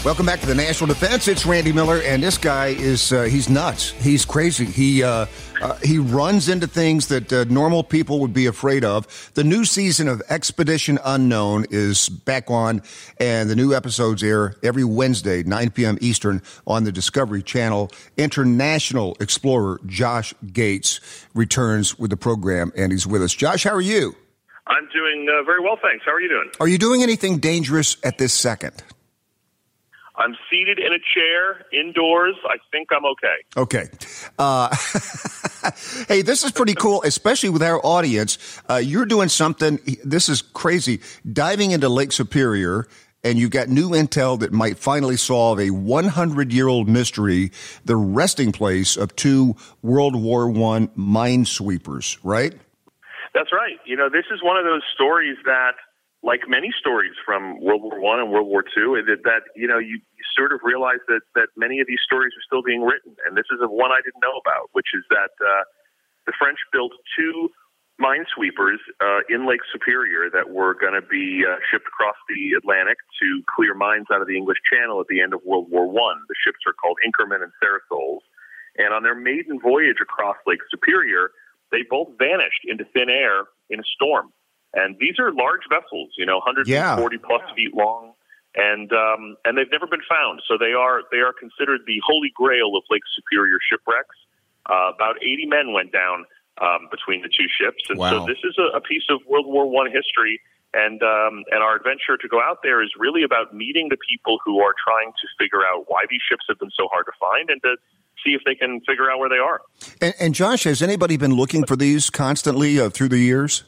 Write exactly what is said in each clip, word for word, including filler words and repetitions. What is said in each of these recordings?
Welcome back to the National Defense. It's Randy Miller, and this guy is, uh, he's nuts. He's crazy. He uh, uh, he runs into things that uh, normal people would be afraid of. The new season of Expedition Unknown is back on, and the new episodes air every Wednesday, nine p.m. Eastern, on the Discovery Channel. International explorer Josh Gates returns with the program, and he's with us. Josh, how are you? I'm doing uh, very well, thanks. How are you doing? Are you doing anything dangerous at this second? I'm seated in a chair indoors. I think I'm okay. Okay. Uh, hey, this is pretty cool, especially with our audience. Uh, you're doing something, this is crazy, diving into Lake Superior, and you've got new intel that might finally solve a hundred-year-old mystery, the resting place of two World War One minesweepers, right? That's right. You know, this is one of those stories that, like many stories from World War One and World War Two, that, that you know, you, you sort of realize that, that many of these stories are still being written. And this is a one I didn't know about, which is that uh, the French built two minesweepers uh, in Lake Superior that were going to be uh, shipped across the Atlantic to clear mines out of the English Channel at the end of World War One. The ships are called Inkerman and Cerisoles. And on their maiden voyage across Lake Superior, they both vanished into thin air in a storm. And these are large vessels, you know, one hundred forty yeah. plus yeah. feet long, and um, and they've never been found. So they are they are considered the holy grail of Lake Superior shipwrecks. Uh, about eighty men went down um, between the two ships, and wow. so this is a, a piece of World War One history. And um, and our adventure to go out there is really about meeting the people who are trying to figure out why these ships have been so hard to find, and to see if they can figure out where they are. And, and Josh, has anybody been looking for these constantly uh, through the years?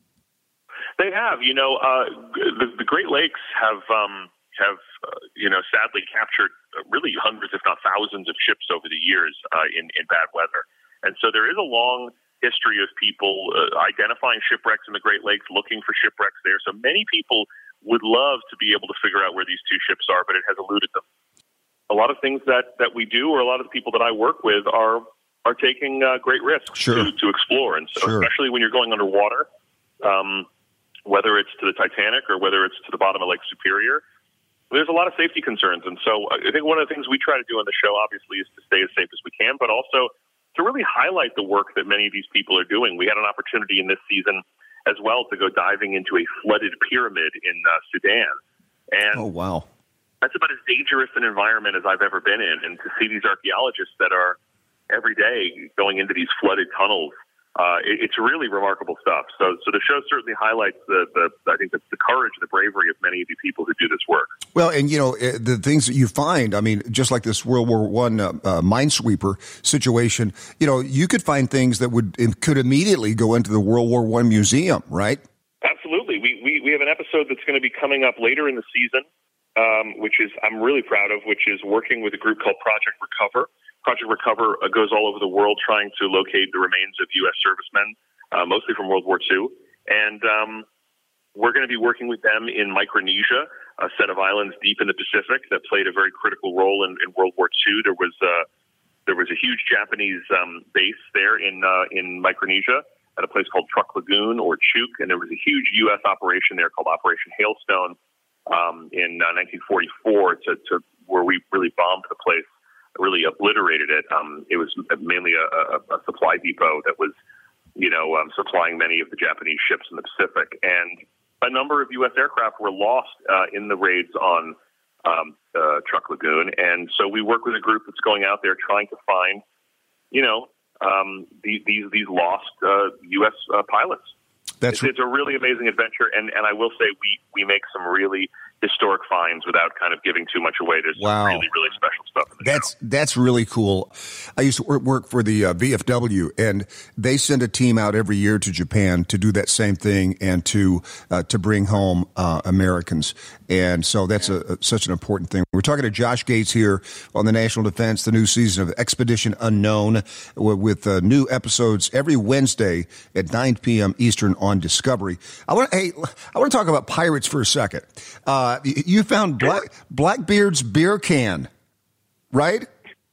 They have, you know, uh, the, the Great Lakes have, um, have uh, you know, sadly captured really hundreds, if not thousands, of ships over the years uh, in, in bad weather. And so there is a long history of people uh, identifying shipwrecks in the Great Lakes, looking for shipwrecks there. So many people would love to be able to figure out where these two ships are, but it has eluded them. A lot of things that, that we do, or a lot of the people that I work with, are are taking uh, great risks sure. to, to explore. And so sure. especially when you're going underwater, um, whether it's to the Titanic or whether it's to the bottom of Lake Superior, there's a lot of safety concerns. And so I think one of the things we try to do on the show, obviously, is to stay as safe as we can, but also to really highlight the work that many of these people are doing. We had an opportunity in this season as well to go diving into a flooded pyramid in uh, Sudan. And oh, wow. That's about as dangerous an environment as I've ever been in. And to see these archaeologists that are every day going into these flooded tunnels, Uh, it, it's really remarkable stuff. So, so the show certainly highlights the, the I think, the, the courage, the bravery of many of the people who do this work. Well, and you know the things that you find. I mean, just like this World War One uh, uh, minesweeper situation, you know, you could find things that would it could immediately go into the World War One museum, right? Absolutely. We we we have an episode that's going to be coming up later in the season, um, which is I'm really proud of, which is working with a group called Project Recover. Project Recover uh, goes all over the world trying to locate the remains of U S servicemen, uh, mostly from World War Two. And um, we're going to be working with them in Micronesia, a set of islands deep in the Pacific that played a very critical role in, in World War Two. There was uh, there was a huge Japanese um, base there in uh, in Micronesia at a place called Truk Lagoon or Chuuk, and there was a huge U S operation there called Operation Hailstone um, in uh, nineteen forty-four to, to where we really bombed the place. Really obliterated it. Um, it was mainly a, a, a supply depot that was, you know, um, supplying many of the Japanese ships in the Pacific. And a number of U S aircraft were lost uh, in the raids on um, uh, Truk Lagoon. And so we work with a group that's going out there trying to find, you know, um, these, these, these lost uh, U S uh, pilots. That's it's, it's a really amazing adventure. And, and I will say we, we make some really historic finds without kind of giving too much away. There's wow. some really, really special stuff in the That's show. That's really cool. I used to work, work for the uh, V F W, and they send a team out every year to Japan to do that same thing and to uh, to bring home uh, Americans. And so that's a, a, such an important thing. We're talking to Josh Gates here on the National Defense, the new season of Expedition Unknown, with uh, new episodes every Wednesday at nine p.m. Eastern on Discovery. I want hey, I want to talk about pirates for a second. Uh, you found Black, Blackbeard's beer can, right?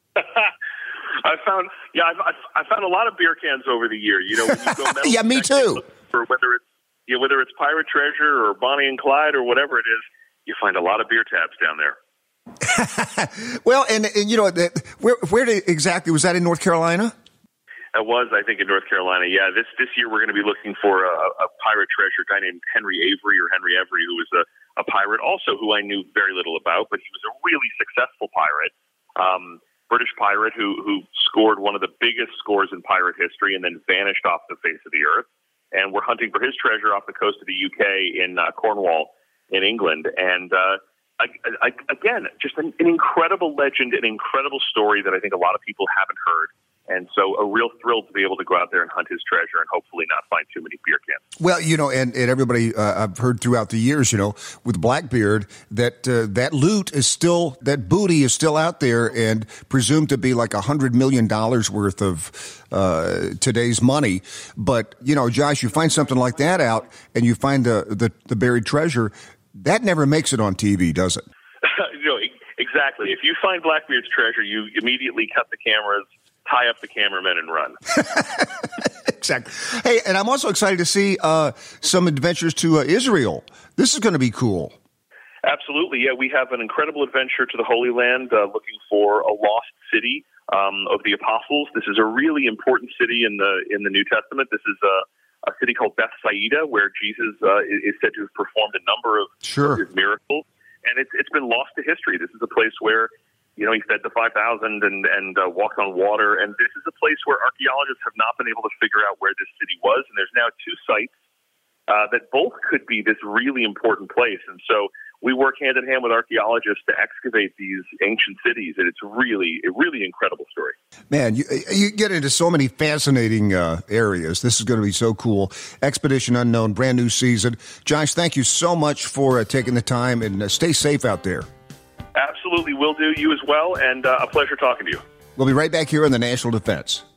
I found, yeah, I, I found a lot of beer cans over the year. You know, when you go metal yeah, me too. For whether it's, you know, whether it's Pirate Treasure or Bonnie and Clyde or whatever it is, you find a lot of beer tabs down there. Well, and, and you know, the, where where did, exactly was that in North Carolina? It was, I think, in North Carolina. Yeah, this this year we're going to be looking for a, a pirate treasure, a guy named Henry Avery or Henry Every, who was a, a pirate, also who I knew very little about, but he was a really successful pirate, um, British pirate who who scored one of the biggest scores in pirate history and then vanished off the face of the earth. And we're hunting for his treasure off the coast of the U K in uh, Cornwall in England. And uh, I, I, again, just an, an incredible legend, an incredible story that I think a lot of people haven't heard. And so a real thrill to be able to go out there and hunt his treasure and hopefully not find too many beer cans. Well, you know, and, and everybody, uh, I've heard throughout the years, you know, with Blackbeard, that uh, that loot is still, that booty is still out there and presumed to be like a hundred million dollars worth of uh, today's money. But, you know, Josh, you find something like that out and you find the, the, the buried treasure, that never makes it on T V, does it? you know, exactly. If you find Blackbeard's treasure, you immediately cut the cameras, tie up the cameramen, and run. Exactly. Hey, and I'm also excited to see uh, some adventures to uh, Israel. This is going to be cool. Absolutely. Yeah, we have an incredible adventure to the Holy Land uh, looking for a lost city um, of the apostles. This is a really important city in the in the New Testament. This is a, a city called Bethsaida, where Jesus uh, is said to have performed a number of, sure. of his miracles. And it's it's been lost to history. This is a place where, you know, he fed the five thousand and, and uh, walked on water. And this is a place where archaeologists have not been able to figure out where this city was. And there's now two sites uh, that both could be this really important place. And so we work hand in hand with archaeologists to excavate these ancient cities. And it's really, a really incredible story. Man, you, you get into so many fascinating uh, areas. This is going to be so cool. Expedition Unknown, brand new season. Josh, thank you so much for uh, taking the time, and uh, stay safe out there. Absolutely, will do. You as well, and uh, a pleasure talking to you. We'll be right back here on the National Defense.